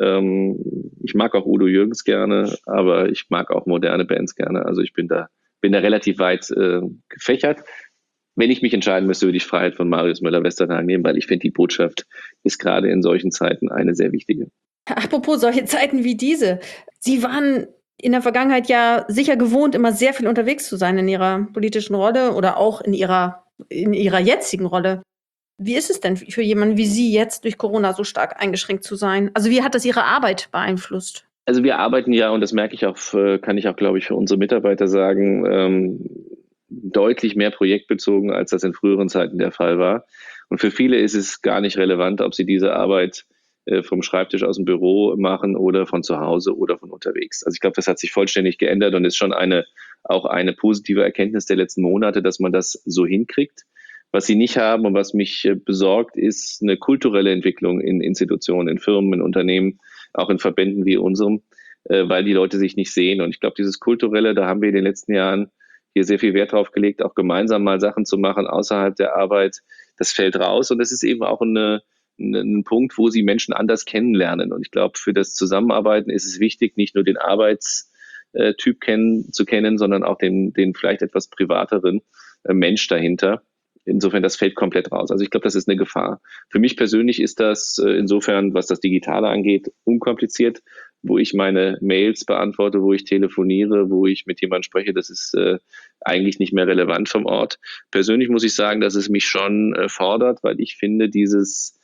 Speaker 1: Ähm, ich mag auch Udo Jürgens gerne, aber ich mag auch moderne Bands gerne. Also ich bin da, bin da relativ weit äh, gefächert. Wenn ich mich entscheiden müsste, würde ich Freiheit von Marius Müller-Westernhagen nehmen, weil ich finde, die Botschaft ist gerade in solchen Zeiten eine sehr wichtige.
Speaker 3: Apropos solche Zeiten wie diese. Sie waren in der Vergangenheit ja sicher gewohnt, immer sehr viel unterwegs zu sein in Ihrer politischen Rolle oder auch in Ihrer, in Ihrer jetzigen Rolle. Wie ist es denn für jemanden wie Sie jetzt durch Corona so stark eingeschränkt zu sein? Also wie hat das Ihre Arbeit beeinflusst?
Speaker 1: Also wir arbeiten ja, und das merke ich auch, kann ich auch, glaube ich, für unsere Mitarbeiter sagen, ähm, deutlich mehr projektbezogen, als das in früheren Zeiten der Fall war. Und für viele ist es gar nicht relevant, ob sie diese Arbeit äh, vom Schreibtisch aus dem Büro machen oder von zu Hause oder von unterwegs. Also ich glaube, das hat sich vollständig geändert und ist schon eine, auch eine positive Erkenntnis der letzten Monate, dass man das so hinkriegt. Was sie nicht haben und was mich besorgt, ist eine kulturelle Entwicklung in Institutionen, in Firmen, in Unternehmen, auch in Verbänden wie unserem, weil die Leute sich nicht sehen. Und ich glaube, dieses Kulturelle, da haben wir in den letzten Jahren hier sehr viel Wert drauf gelegt, auch gemeinsam mal Sachen zu machen außerhalb der Arbeit. Das fällt raus und das ist eben auch eine, ein Punkt, wo sie Menschen anders kennenlernen. Und ich glaube, für das Zusammenarbeiten ist es wichtig, nicht nur den Arbeitstyp kennen, zu kennen, sondern auch den, den vielleicht etwas privateren Mensch dahinter. Insofern, das fällt komplett raus. Also ich glaube, das ist eine Gefahr. Für mich persönlich ist das äh, insofern, was das Digitale angeht, unkompliziert, wo ich meine Mails beantworte, wo ich telefoniere, wo ich mit jemandem spreche. Das ist äh, eigentlich nicht mehr relevant vom Ort. Persönlich muss ich sagen, dass es mich schon äh, fordert, weil ich finde, dieses,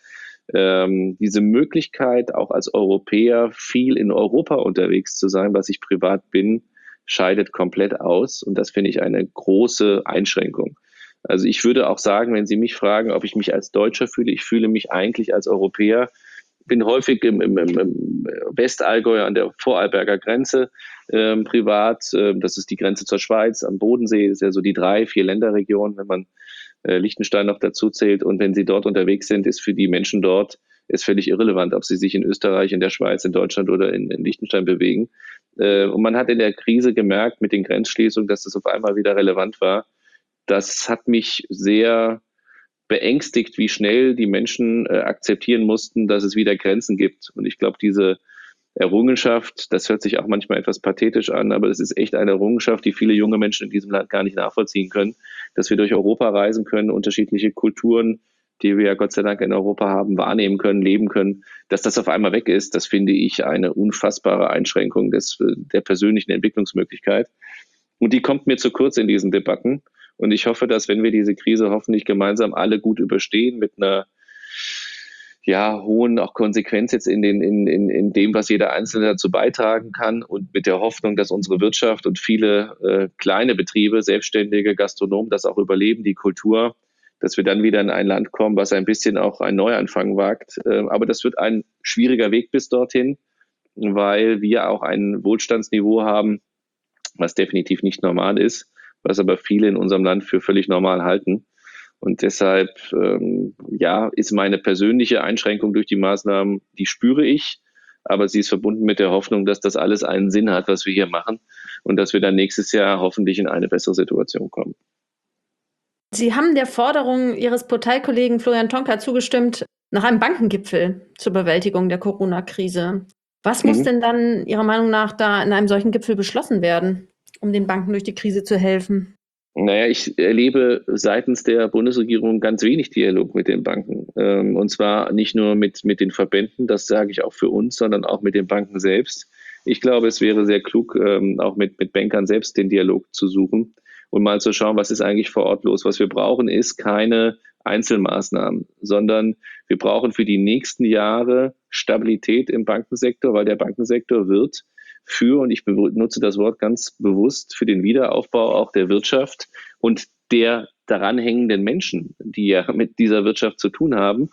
Speaker 1: ähm, diese Möglichkeit, auch als Europäer viel in Europa unterwegs zu sein, was ich privat bin, scheidet komplett aus. Und das finde ich eine große Einschränkung. Also ich würde auch sagen, wenn Sie mich fragen, ob ich mich als Deutscher fühle, ich fühle mich eigentlich als Europäer. Bin häufig im, im, im Westallgäu an der Vorarlberger Grenze äh, privat. Äh, das ist die Grenze zur Schweiz, am Bodensee. Das ist ja so die drei, vier Länderregionen, wenn man äh, Liechtenstein noch dazu zählt. Und wenn Sie dort unterwegs sind, ist für die Menschen dort ist völlig irrelevant, ob sie sich in Österreich, in der Schweiz, in Deutschland oder in, in Liechtenstein bewegen. Äh, und man hat in der Krise gemerkt mit den Grenzschließungen, dass das auf einmal wieder relevant war. Das hat mich sehr beängstigt, wie schnell die Menschen äh, akzeptieren mussten, dass es wieder Grenzen gibt. Und ich glaube, diese Errungenschaft, das hört sich auch manchmal etwas pathetisch an, aber es ist echt eine Errungenschaft, die viele junge Menschen in diesem Land gar nicht nachvollziehen können, dass wir durch Europa reisen können, unterschiedliche Kulturen, die wir ja Gott sei Dank in Europa haben, wahrnehmen können, leben können. Dass das auf einmal weg ist, das finde ich eine unfassbare Einschränkung des, der persönlichen Entwicklungsmöglichkeit. Und die kommt mir zu kurz in diesen Debatten. Und ich hoffe, dass, wenn wir diese Krise hoffentlich gemeinsam alle gut überstehen, mit einer ja, hohen auch Konsequenz jetzt in, den, in, in, in dem, was jeder Einzelne dazu beitragen kann, und mit der Hoffnung, dass unsere Wirtschaft und viele äh, kleine Betriebe, Selbstständige, Gastronomen das auch überleben, die Kultur, dass wir dann wieder in ein Land kommen, was ein bisschen auch einen Neuanfang wagt. Äh, aber das wird ein schwieriger Weg bis dorthin, weil wir auch ein Wohlstandsniveau haben, was definitiv nicht normal ist, was aber viele in unserem Land für völlig normal halten. Und deshalb, ähm, ja, ist meine persönliche Einschränkung durch die Maßnahmen, die spüre ich, aber sie ist verbunden mit der Hoffnung, dass das alles einen Sinn hat, was wir hier machen, und dass wir dann nächstes Jahr hoffentlich in eine bessere Situation kommen.
Speaker 3: Sie haben der Forderung Ihres Parteikollegen Florian Tonka zugestimmt, nach einem Bankengipfel zur Bewältigung der Corona-Krise. Was mhm. muss denn dann Ihrer Meinung nach da in einem solchen Gipfel beschlossen werden, um den Banken durch die Krise zu helfen?
Speaker 1: Naja, ich erlebe seitens der Bundesregierung ganz wenig Dialog mit den Banken. Ähm, und zwar nicht nur mit, mit den Verbänden, das sage ich auch für uns, sondern auch mit den Banken selbst. Ich glaube, es wäre sehr klug, ähm, auch mit, mit Bankern selbst den Dialog zu suchen und mal zu schauen, was ist eigentlich vor Ort los. Was wir brauchen, ist keine Einzelmaßnahmen, sondern wir brauchen für die nächsten Jahre Stabilität im Bankensektor, weil der Bankensektor wird für, und ich benutze das Wort ganz bewusst, für den Wiederaufbau auch der Wirtschaft und der daran hängenden Menschen, die ja mit dieser Wirtschaft zu tun haben,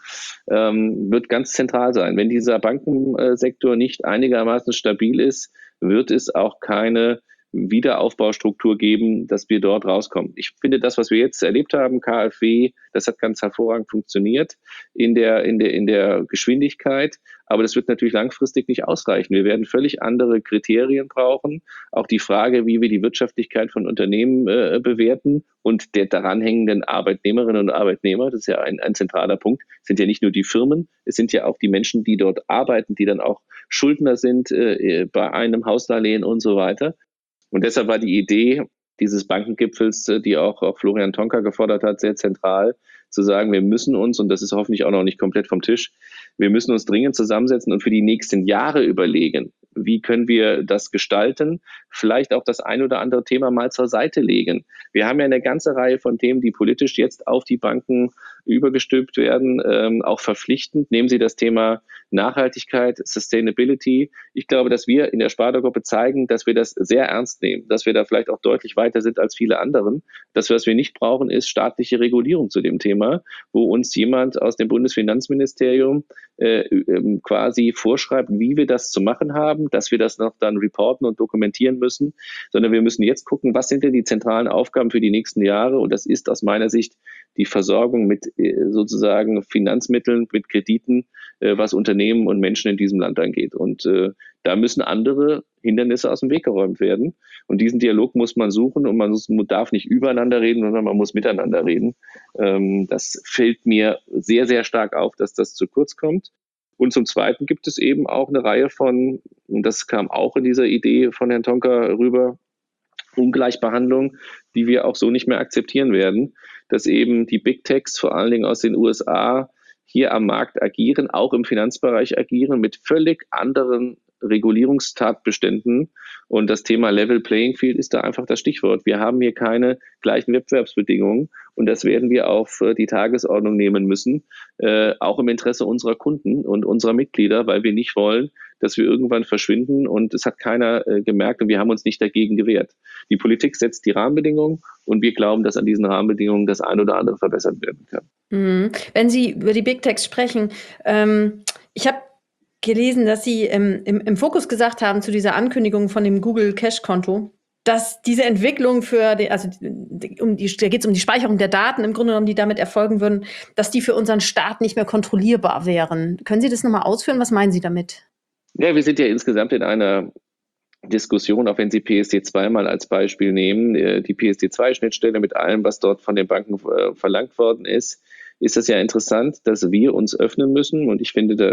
Speaker 1: ähm, wird ganz zentral sein. Wenn dieser Bankensektor nicht einigermaßen stabil ist, wird es auch keine Wiederaufbaustruktur geben, dass wir dort rauskommen. Ich finde, das, was wir jetzt erlebt haben, KfW, das hat ganz hervorragend funktioniert in der, in der, in der Geschwindigkeit. Aber das wird natürlich langfristig nicht ausreichen. Wir werden völlig andere Kriterien brauchen. Auch die Frage, wie wir die Wirtschaftlichkeit von Unternehmen äh, bewerten und der daran hängenden Arbeitnehmerinnen und Arbeitnehmer, das ist ja ein, ein zentraler Punkt, sind ja nicht nur die Firmen, es sind ja auch die Menschen, die dort arbeiten, die dann auch Schuldner sind äh, bei einem Hausdarlehen und so weiter. Und deshalb war die Idee dieses Bankengipfels, die auch, auch Florian Tonka gefordert hat, sehr zentral, zu sagen, wir müssen uns, und das ist hoffentlich auch noch nicht komplett vom Tisch, wir müssen uns dringend zusammensetzen und für die nächsten Jahre überlegen, wie können wir das gestalten, vielleicht auch das ein oder andere Thema mal zur Seite legen. Wir haben ja eine ganze Reihe von Themen, die politisch jetzt auf die Banken übergestülpt werden, ähm, auch verpflichtend. Nehmen Sie das Thema Nachhaltigkeit, Sustainability. Ich glaube, dass wir in der Sparda-Gruppe zeigen, dass wir das sehr ernst nehmen, dass wir da vielleicht auch deutlich weiter sind als viele anderen. Das, was wir nicht brauchen, ist staatliche Regulierung zu dem Thema, wo uns jemand aus dem Bundesfinanzministerium äh, quasi vorschreibt, wie wir das zu machen haben, dass wir das noch dann reporten und dokumentieren müssen, sondern wir müssen jetzt gucken, was sind denn die zentralen Aufgaben für die nächsten Jahre, und das ist aus meiner Sicht die Versorgung mit äh, sozusagen Finanzmitteln, mit Krediten, äh, was Unternehmen und Menschen in diesem Land angeht. Und äh, da müssen andere Hindernisse aus dem Weg geräumt werden. Und diesen Dialog muss man suchen, und man, muss, man darf nicht übereinander reden, sondern man muss miteinander reden. Ähm, das fällt mir sehr, sehr stark auf, dass das zu kurz kommt. Und zum Zweiten gibt es eben auch eine Reihe von, und das kam auch in dieser Idee von Herrn Tonka rüber, Ungleichbehandlung, die wir auch so nicht mehr akzeptieren werden, dass eben die Big Techs, vor allen Dingen aus den U S A, hier am Markt agieren, auch im Finanzbereich agieren, mit völlig anderen Regulierungstatbeständen, und das Thema Level Playing Field ist da einfach das Stichwort. Wir haben hier keine gleichen Wettbewerbsbedingungen, und das werden wir auf die Tagesordnung nehmen müssen, äh, auch im Interesse unserer Kunden und unserer Mitglieder, weil wir nicht wollen, dass wir irgendwann verschwinden, und es hat keiner äh, gemerkt, und wir haben uns nicht dagegen gewehrt. Die Politik setzt die Rahmenbedingungen, und wir glauben, dass an diesen Rahmenbedingungen das ein oder andere verbessert werden kann.
Speaker 3: Mhm. Wenn Sie über die Big Techs sprechen, ähm, ich habe gelesen, dass Sie ähm, im, im Fokus gesagt haben zu dieser Ankündigung von dem Google Cash-Konto, dass diese Entwicklung für, die, also um die, da geht es um die Speicherung der Daten im Grunde genommen, die damit erfolgen würden, dass die für unseren Staat nicht mehr kontrollierbar wären. Können Sie das nochmal ausführen? Was meinen Sie damit?
Speaker 1: Ja, wir sind ja insgesamt in einer Diskussion, auch wenn Sie P S D zwei mal als Beispiel nehmen, die P S D zwei Schnittstelle mit allem, was dort von den Banken äh, verlangt worden ist, ist das ja interessant, dass wir uns öffnen müssen. Und ich finde, da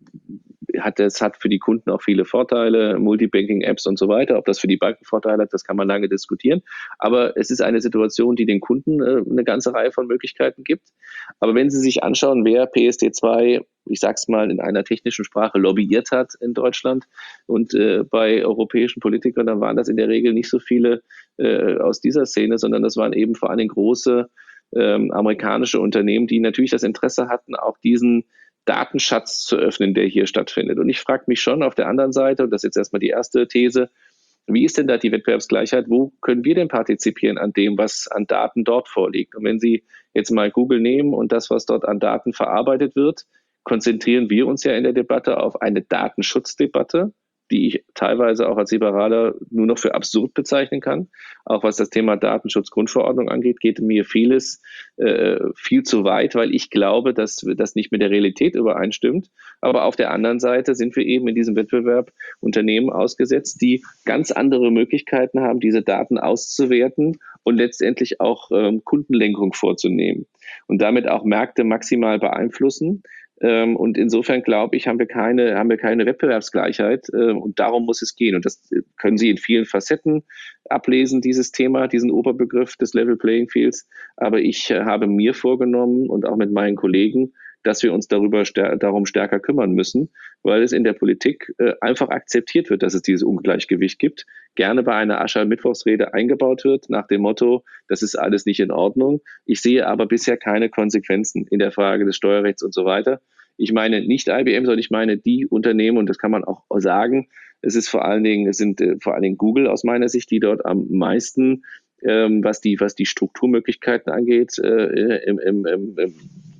Speaker 1: hat das hat für die Kunden auch viele Vorteile, Multibanking-Apps und so weiter. Ob das für die Banken Vorteile hat, das kann man lange diskutieren. Aber es ist eine Situation, die den Kunden äh, eine ganze Reihe von Möglichkeiten gibt. Aber wenn Sie sich anschauen, wer P S D zwei ich sag's mal in einer technischen Sprache, lobbyiert hat in Deutschland. Und äh, bei europäischen Politikern, dann waren das in der Regel nicht so viele äh, aus dieser Szene, sondern das waren eben vor allem große ähm, amerikanische Unternehmen, die natürlich das Interesse hatten, auch diesen Datenschatz zu öffnen, der hier stattfindet. Und ich frage mich schon auf der anderen Seite, und das ist jetzt erstmal die erste These, wie ist denn da die Wettbewerbsgleichheit? Wo können wir denn partizipieren an dem, was an Daten dort vorliegt? Und wenn Sie jetzt mal Google nehmen und das, was dort an Daten verarbeitet wird, konzentrieren wir uns ja in der Debatte auf eine Datenschutzdebatte, die ich teilweise auch als Liberaler nur noch für absurd bezeichnen kann. Auch was das Thema Datenschutzgrundverordnung angeht, geht mir vieles äh, viel zu weit, weil ich glaube, dass das nicht mit der Realität übereinstimmt. Aber auf der anderen Seite sind wir eben in diesem Wettbewerb Unternehmen ausgesetzt, die ganz andere Möglichkeiten haben, diese Daten auszuwerten und letztendlich auch ähm, Kundenlenkung vorzunehmen und damit auch Märkte maximal beeinflussen. Und insofern glaube ich, haben wir keine, haben wir keine Wettbewerbsgleichheit und darum muss es gehen. Und das können Sie in vielen Facetten ablesen, dieses Thema, diesen Oberbegriff des Level Playing Fields. Aber ich habe mir vorgenommen und auch mit meinen Kollegen, dass wir uns darüber darum stärker kümmern müssen, weil es in der Politik einfach akzeptiert wird, dass es dieses Ungleichgewicht gibt. Gerne bei einer Aschermittwochsrede eingebaut wird nach dem Motto, das ist alles nicht in Ordnung. Ich sehe aber bisher keine Konsequenzen in der Frage des Steuerrechts und so weiter. Ich meine nicht I B M, sondern ich meine die Unternehmen, und das kann man auch sagen. Es ist vor allen Dingen, es sind vor allen Dingen Google aus meiner Sicht, die dort am meisten, ähm, was die, was die Strukturmöglichkeiten angeht, äh, im, im, im, im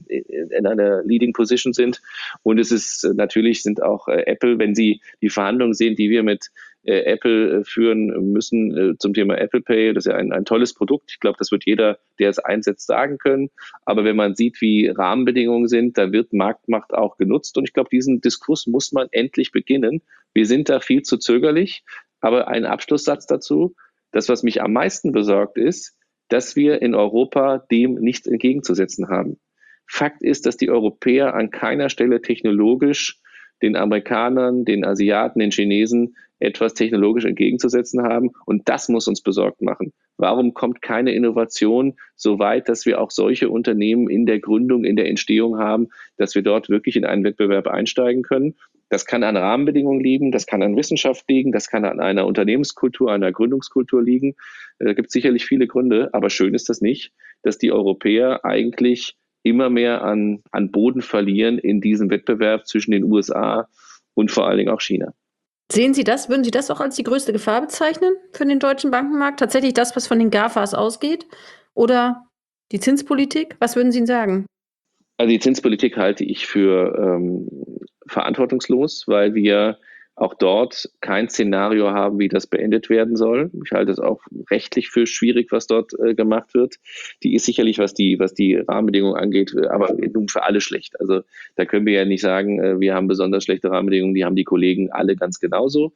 Speaker 1: in einer Leading Position sind. Und es ist natürlich sind auch äh, Apple, wenn Sie die Verhandlungen sehen, die wir mit äh, Apple äh, führen müssen äh, zum Thema Apple Pay, das ist ja ein, ein tolles Produkt. Ich glaube, das wird jeder, der es einsetzt, sagen können. Aber wenn man sieht, wie Rahmenbedingungen sind, da wird Marktmacht auch genutzt. Und ich glaube, diesen Diskurs muss man endlich beginnen. Wir sind da viel zu zögerlich. Aber ein Abschlusssatz dazu. Das, was mich am meisten besorgt, ist, dass wir in Europa dem nichts entgegenzusetzen haben. Fakt ist, dass die Europäer an keiner Stelle technologisch den Amerikanern, den Asiaten, den Chinesen etwas technologisch entgegenzusetzen haben. Und das muss uns besorgt machen. Warum kommt keine Innovation so weit, dass wir auch solche Unternehmen in der Gründung, in der Entstehung haben, dass wir dort wirklich in einen Wettbewerb einsteigen können? Das kann an Rahmenbedingungen liegen, das kann an Wissenschaft liegen, das kann an einer Unternehmenskultur, einer Gründungskultur liegen. Da gibt es sicherlich viele Gründe, aber schön ist das nicht, dass die Europäer eigentlich immer mehr an, an Boden verlieren in diesem Wettbewerb zwischen den U S A und vor allen Dingen auch China.
Speaker 3: Sehen Sie das, würden Sie das auch als die größte Gefahr bezeichnen für den deutschen Bankenmarkt? Tatsächlich das, was von den GAFAs ausgeht? Oder die Zinspolitik? Was würden Sie sagen?
Speaker 1: Also die Zinspolitik halte ich für ähm, verantwortungslos, weil wir auch dort kein Szenario haben, wie das beendet werden soll. Ich halte es auch rechtlich für schwierig, was dort äh, gemacht wird. Die ist sicherlich, was die, was die Rahmenbedingungen angeht, aber nun für alle schlecht. Also da können wir ja nicht sagen, äh, wir haben besonders schlechte Rahmenbedingungen, die haben die Kollegen alle ganz genauso.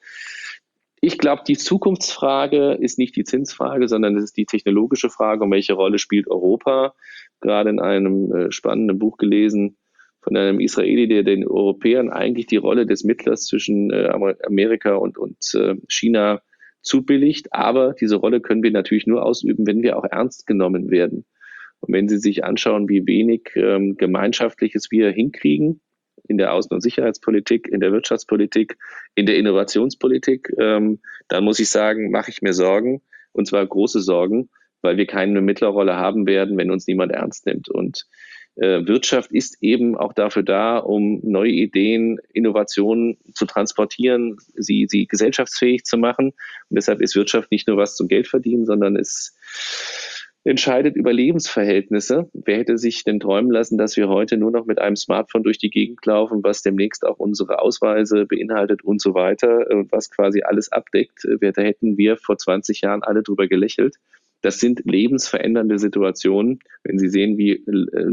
Speaker 1: Ich glaube, die Zukunftsfrage ist nicht die Zinsfrage, sondern es ist die technologische Frage, um welche Rolle spielt Europa. Gerade in einem äh, spannenden Buch gelesen, von einem Israeli, der den Europäern eigentlich die Rolle des Mittlers zwischen äh, Amerika und, und äh, China zubilligt. Aber diese Rolle können wir natürlich nur ausüben, wenn wir auch ernst genommen werden. Und wenn Sie sich anschauen, wie wenig ähm, Gemeinschaftliches wir hinkriegen in der Außen- und Sicherheitspolitik, in der Wirtschaftspolitik, in der Innovationspolitik, ähm, dann muss ich sagen, mache ich mir Sorgen, und zwar große Sorgen, weil wir keine Mittlerrolle haben werden, wenn uns niemand ernst nimmt. Und Wirtschaft ist eben auch dafür da, um neue Ideen, Innovationen zu transportieren, sie, sie gesellschaftsfähig zu machen. Und deshalb ist Wirtschaft nicht nur was zum Geld verdienen, sondern es entscheidet über Lebensverhältnisse. Wer hätte sich denn träumen lassen, dass wir heute nur noch mit einem Smartphone durch die Gegend laufen, was demnächst auch unsere Ausweise beinhaltet und so weiter, was quasi alles abdeckt. Da hätten wir vor zwanzig Jahren alle drüber gelächelt. Das sind lebensverändernde Situationen. Wenn Sie sehen, wie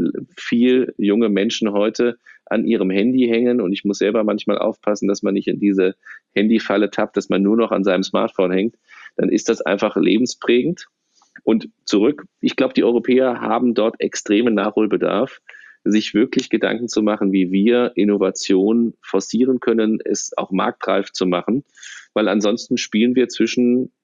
Speaker 1: viel junge Menschen heute an ihrem Handy hängen, und ich muss selber manchmal aufpassen, dass man nicht in diese Handyfalle tappt, dass man nur noch an seinem Smartphone hängt, dann ist das einfach lebensprägend. Und zurück, ich glaube, die Europäer haben dort extremen Nachholbedarf, sich wirklich Gedanken zu machen, wie wir Innovation forcieren können, es auch marktreif zu machen, weil ansonsten spielen wir zwischen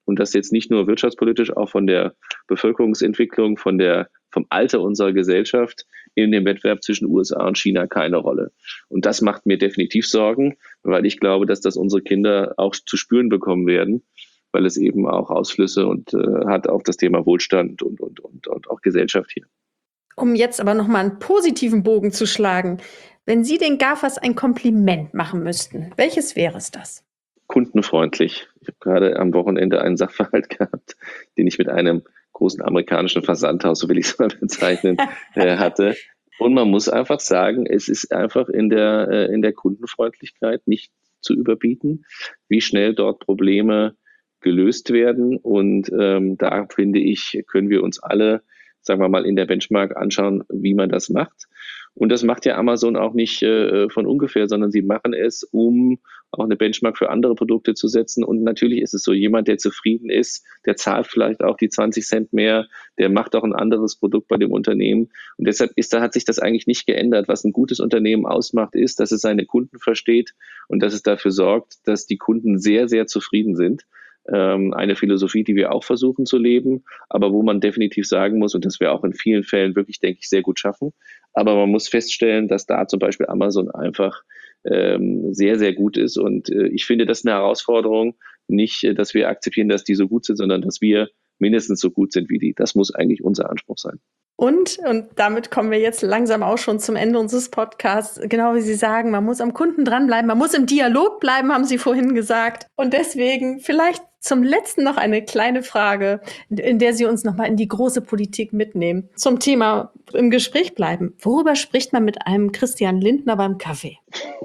Speaker 1: und das jetzt nicht nur wirtschaftspolitisch, auch von der Bevölkerungsentwicklung, von der, vom Alter unserer Gesellschaft in dem Wettbewerb zwischen U S A und China keine Rolle. Und das macht mir definitiv Sorgen, weil ich glaube, dass das unsere Kinder auch zu spüren bekommen werden, weil es eben auch Ausflüsse und äh, hat auf das Thema Wohlstand und, und, und, und auch Gesellschaft hier.
Speaker 3: Um jetzt aber nochmal einen positiven Bogen zu schlagen, wenn Sie den GAFAs ein Kompliment machen müssten, welches wäre es das?
Speaker 1: Kundenfreundlich. Ich habe gerade am Wochenende einen Sachverhalt gehabt, den ich mit einem großen amerikanischen Versandhaus, so will ich es mal bezeichnen, äh, hatte. Und man muss einfach sagen, es ist einfach in der, äh, in der Kundenfreundlichkeit nicht zu überbieten, wie schnell dort Probleme gelöst werden. Und ähm, da finde ich, können wir uns alle, sagen wir mal, in der Benchmark anschauen, wie man das macht. Und das macht ja Amazon auch nicht äh, von ungefähr, sondern sie machen es, um auch eine Benchmark für andere Produkte zu setzen. Und natürlich ist es so, jemand, der zufrieden ist, der zahlt vielleicht auch die zwanzig Cent mehr, der macht auch ein anderes Produkt bei dem Unternehmen. Und deshalb ist, da hat sich das eigentlich nicht geändert. Was ein gutes Unternehmen ausmacht, ist, dass es seine Kunden versteht und dass es dafür sorgt, dass die Kunden sehr, sehr zufrieden sind. Eine Philosophie, die wir auch versuchen zu leben, aber wo man definitiv sagen muss, und das wir auch in vielen Fällen wirklich, denke ich, sehr gut schaffen, aber man muss feststellen, dass da zum Beispiel Amazon einfach ähm, sehr, sehr gut ist und äh, ich finde, das ist eine Herausforderung, nicht, dass wir akzeptieren, dass die so gut sind, sondern dass wir mindestens so gut sind wie die. Das muss eigentlich unser Anspruch sein.
Speaker 3: Und, und damit kommen wir jetzt langsam auch schon zum Ende unseres Podcasts. Genau wie Sie sagen, man muss am Kunden dranbleiben, man muss im Dialog bleiben, haben Sie vorhin gesagt. Und deswegen vielleicht zum Letzten noch eine kleine Frage, in der Sie uns nochmal in die große Politik mitnehmen. Zum Thema im Gespräch bleiben. Worüber spricht man mit einem Christian Lindner beim Kaffee?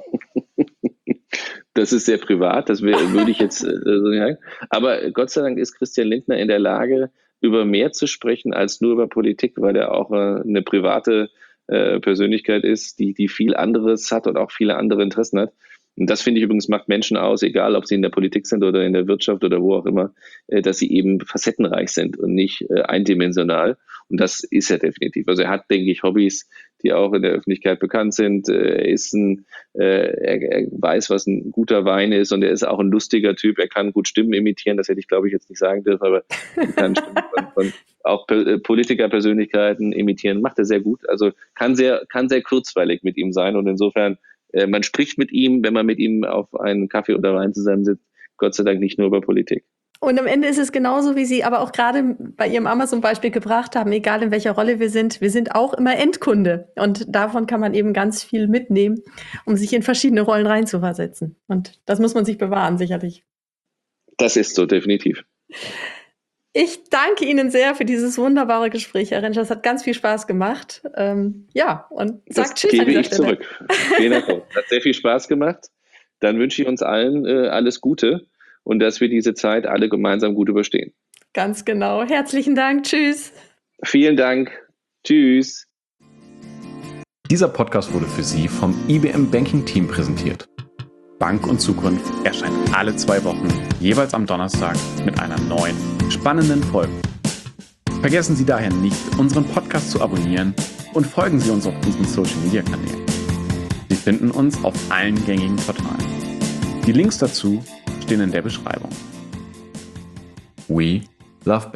Speaker 1: Das ist sehr privat, das wär, würde ich jetzt äh, so sagen. Aber Gott sei Dank ist Christian Lindner in der Lage, über mehr zu sprechen als nur über Politik, weil er auch äh, eine private äh, Persönlichkeit ist, die, die viel anderes hat und auch viele andere Interessen hat. Und das, finde ich übrigens, macht Menschen aus, egal ob sie in der Politik sind oder in der Wirtschaft oder wo auch immer, äh, dass sie eben facettenreich sind und nicht äh, eindimensional. Und das ist er definitiv. Also er hat, denke ich, Hobbys, die auch in der Öffentlichkeit bekannt sind. Er ist ein, äh, er, er weiß, was ein guter Wein ist und er ist auch ein lustiger Typ. Er kann gut Stimmen imitieren, das hätte ich, glaube ich, jetzt nicht sagen dürfen, aber er kann Stimmen von, von auch Politikerpersönlichkeiten imitieren. Macht er sehr gut. Also kann sehr, kann sehr kurzweilig mit ihm sein und insofern äh, man spricht mit ihm, wenn man mit ihm auf einen Kaffee oder Wein zusammensitzt, Gott sei Dank nicht nur über Politik.
Speaker 3: Und am Ende ist es genauso, wie Sie aber auch gerade bei Ihrem Amazon-Beispiel gebracht haben, egal in welcher Rolle wir sind, wir sind auch immer Endkunde. Und davon kann man eben ganz viel mitnehmen, um sich in verschiedene Rollen reinzuversetzen. Und das muss man sich bewahren, sicherlich.
Speaker 1: Das ist so, definitiv.
Speaker 3: Ich danke Ihnen sehr für dieses wunderbare Gespräch, Herr Rentsch. Das hat ganz viel Spaß gemacht. Ähm, ja, und sagt Tschüss an dieser Stelle. Das gebe ich zurück. Vielen Dank.
Speaker 1: Hat sehr viel Spaß gemacht. Dann wünsche ich uns allen äh, alles Gute. Und dass wir diese Zeit alle gemeinsam gut überstehen.
Speaker 3: Ganz genau. Herzlichen Dank. Tschüss.
Speaker 1: Vielen Dank. Tschüss.
Speaker 2: Dieser Podcast wurde für Sie vom I B M Banking Team präsentiert. Bank und Zukunft erscheint alle zwei Wochen, jeweils am Donnerstag, mit einer neuen, spannenden Folge. Vergessen Sie daher nicht, unseren Podcast zu abonnieren und folgen Sie uns auf unseren Social-Media-Kanälen. Sie finden uns auf allen gängigen Portalen. Die Links dazu stehen in der Beschreibung. We love